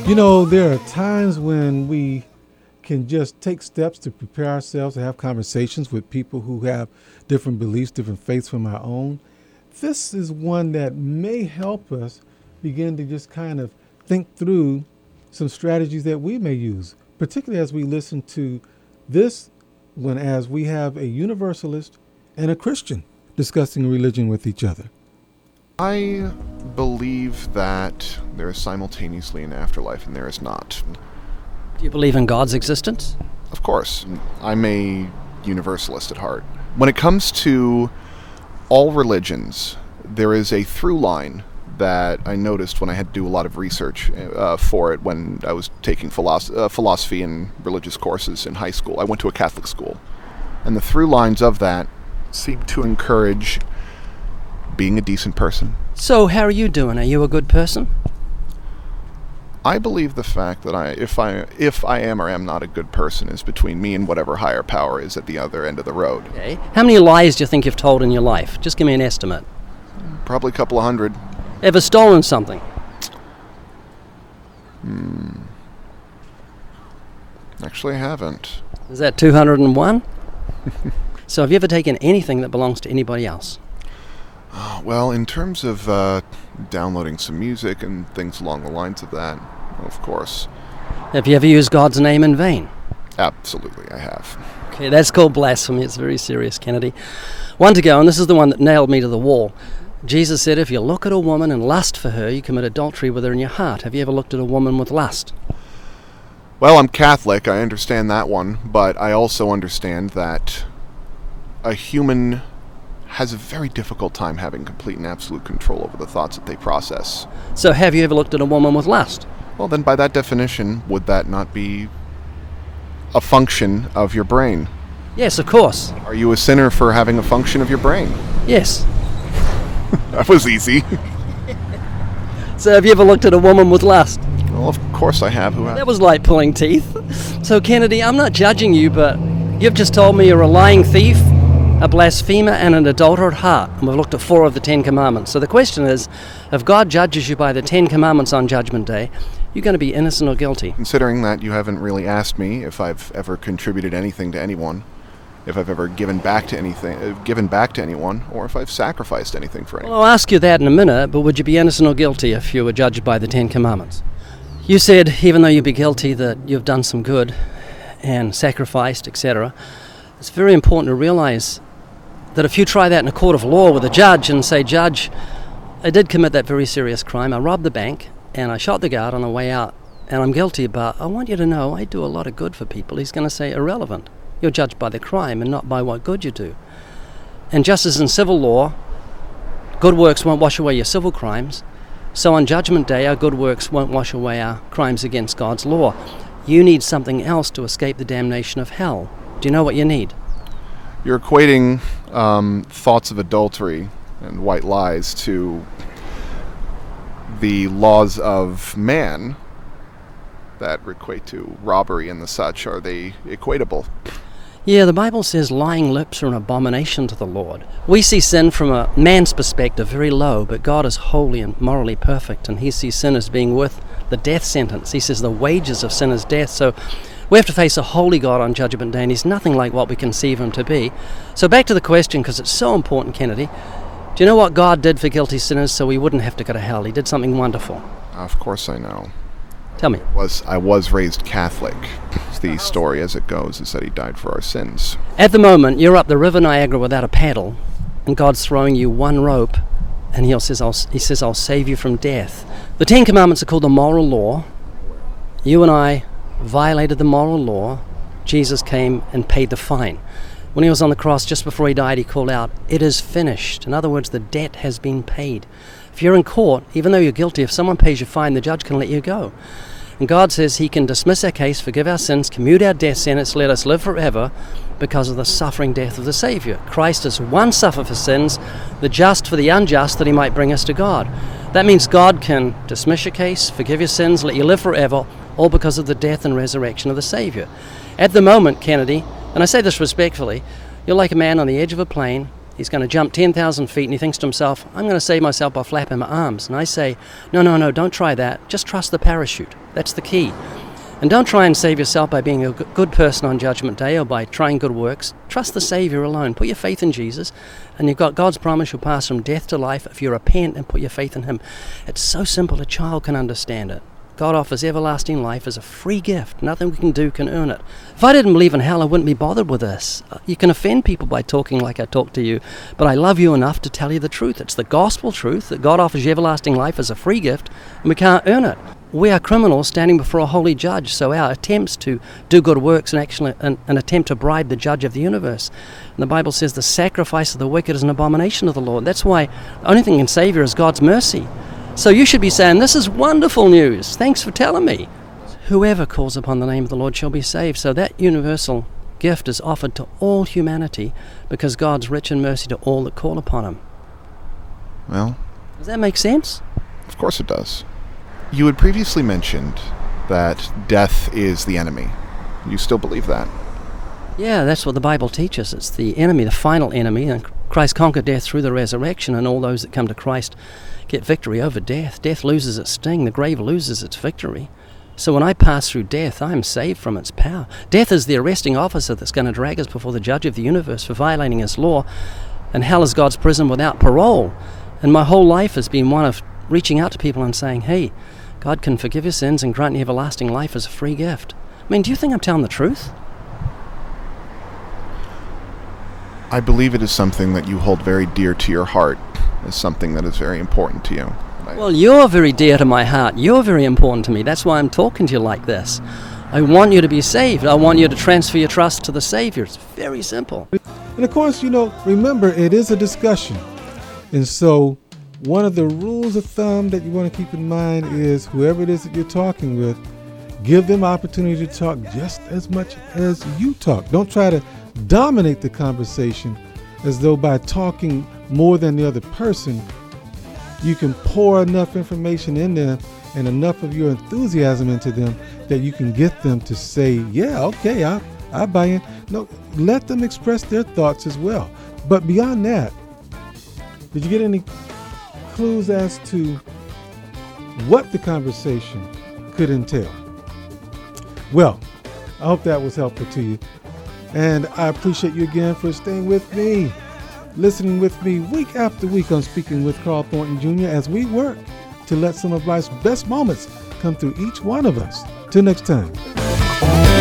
You know, there are times when we can just take steps to prepare ourselves to have conversations with people who have different beliefs, different faiths from our own. This is one that may help us begin to just kind of think through some strategies that we may use, particularly as we listen to this one, as we have a universalist and a Christian discussing religion with each other. I believe that there is simultaneously an afterlife and there is not. Do you believe in God's existence? Of course. I'm a universalist at heart. When it comes to all religions, there is a through line that I noticed when I had to do a lot of research for it when I was taking philosophy and religious courses in high school. I went to a Catholic school. And the through lines of that seem to encourage being a decent person. So how are you doing? Are you a good person? I believe the fact that if I am or am not a good person is between me and whatever higher power is at the other end of the road. Okay. How many lies do you think you've told in your life? Just give me an estimate. Probably a couple of hundred. Ever stolen something? Actually, I haven't. Is that 201? So have you ever taken anything that belongs to anybody else? Well, in terms of downloading some music and things along the lines of that, of course. Have you ever used God's name in vain? Absolutely, I have. Okay, that's called blasphemy. It's very serious, Kennedy. One to go, and this is the one that nailed me to the wall. Jesus said, if you look at a woman and lust for her, you commit adultery with her in your heart. Have you ever looked at a woman with lust? Well, I'm Catholic. I understand that one, but I also understand that a human has a very difficult time having complete and absolute control over the thoughts that they process. So have you ever looked at a woman with lust? Well, then by that definition, would that not be a function of your brain? Yes, of course. Are you a sinner for having a function of your brain? Yes. That was easy. So have you ever looked at a woman with lust? Well, of course I have. Who has? That was like pulling teeth. So Kennedy, I'm not judging you, but you've just told me you're a lying thief, a blasphemer, and an adulterer at heart. And we've looked at 4 of the 10 commandments. So the question is, if God judges you by the 10 commandments on Judgment Day, you're going to be innocent or guilty. Considering that you haven't really asked me if I've ever contributed anything to anyone, if I've ever given back to anyone, or if I've sacrificed anything for anyone. Well, I'll ask you that in a minute, but would you be innocent or guilty if you were judged by the 10 commandments? You said, even though you'd be guilty, that you've done some good and sacrificed, etc. It's very important to realize that if you try that in a court of law with a judge and say, Judge, I did commit that very serious crime. I robbed the bank and I shot the guard on the way out and I'm guilty, but I want you to know I do a lot of good for people. He's going to say, irrelevant. You're judged by the crime and not by what good you do. And just as in civil law, good works won't wash away your civil crimes, so on Judgment Day, our good works won't wash away our crimes against God's law. You need something else to escape the damnation of hell. Do you know what you need? You're equating thoughts of adultery and white lies to the laws of man that equate to robbery and the such. Are they equatable? Yeah, the Bible says lying lips are an abomination to the Lord. We see sin from a man's perspective very low, but God is holy and morally perfect, and he sees sin as being worth the death sentence. He says the wages of sin is death, so we have to face a holy God on Judgment Day, and he's nothing like what we conceive him to be. So back to the question, because it's so important, Kennedy. Do you know what God did for guilty sinners so we wouldn't have to go to hell? He did something wonderful. Of course I know. Tell me. I was raised Catholic. The story as it goes is that he died for our sins. At the moment, you're up the River Niagara without a paddle, and God's throwing you one rope, and he says, I'll save you from death. The 10 Commandments are called the moral law. You and I violated the moral law. Jesus came and paid the fine. When he was on the cross, just before he died, he called out, "It is finished." In other words, the debt has been paid. If you're in court, even though you're guilty, if someone pays your fine, the judge can let you go. And God says he can dismiss our case, forgive our sins, commute our death sentence, let us live forever because of the suffering death of the Savior. Christ has once suffered for sins, the just for the unjust, that he might bring us to God. That means God can dismiss your case, forgive your sins, let you live forever, all because of the death and resurrection of the Savior. At the moment, Kennedy, and I say this respectfully, you're like a man on the edge of a plane, He's going to jump 10,000 feet, and he thinks to himself, I'm going to save myself by flapping my arms. And I say, no, don't try that. Just trust the parachute. That's the key. And don't try and save yourself by being a good person on Judgment Day or by trying good works. Trust the Savior alone. Put your faith in Jesus, and you've got God's promise you'll pass from death to life if you repent and put your faith in Him. It's so simple a child can understand it. God offers everlasting life as a free gift. Nothing we can do can earn it. If I didn't believe in hell, I wouldn't be bothered with this. You can offend people by talking like I talk to you, but I love you enough to tell you the truth. It's the gospel truth that God offers you everlasting life as a free gift, and we can't earn it. We are criminals standing before a holy judge, so our attempts to do good works and actually an attempt to bribe the judge of the universe. And the Bible says the sacrifice of the wicked is an abomination of the Lord. That's why the only thing in Savior is God's mercy. So you should be saying, this is wonderful news. Thanks for telling me. Whoever calls upon the name of the Lord shall be saved. So that universal gift is offered to all humanity because God's rich in mercy to all that call upon Him. Well, does that make sense? Of course it does. You had previously mentioned that death is the enemy. You still believe that? Yeah, that's what the Bible teaches. It's the enemy, the final enemy, and Christ conquered death through the resurrection, and all those that come to Christ get victory over death. Death loses its sting, the grave loses its victory. So when I pass through death, I am saved from its power. Death is the arresting officer that's going to drag us before the judge of the universe for violating His law, and hell is God's prison without parole. And my whole life has been one of reaching out to people and saying, hey, God can forgive your sins and grant you everlasting life as a free gift. I mean, do you think I'm telling the truth? I believe it is something that you hold very dear to your heart, as something that is very important to you. Well, you're very dear to my heart. You're very important to me. That's why I'm talking to you like this. I want you to be saved. I want you to transfer your trust to the Savior. It's very simple. And of course, remember, it is a discussion. And so one of the rules of thumb that you want to keep in mind is whoever it is that you're talking with, give them opportunity to talk just as much as you talk. Don't try to dominate the conversation as though by talking more than the other person, you can pour enough information in them and enough of your enthusiasm into them that you can get them to say, yeah, okay, I buy in. No, let them express their thoughts as well. But beyond that, did you get any clues as to what the conversation could entail? Well, I hope that was helpful to you. And I appreciate you again for staying with me, listening with me week after week on Speaking with Carl Thornton Jr. as we work to let some of life's best moments come through each one of us. Till next time.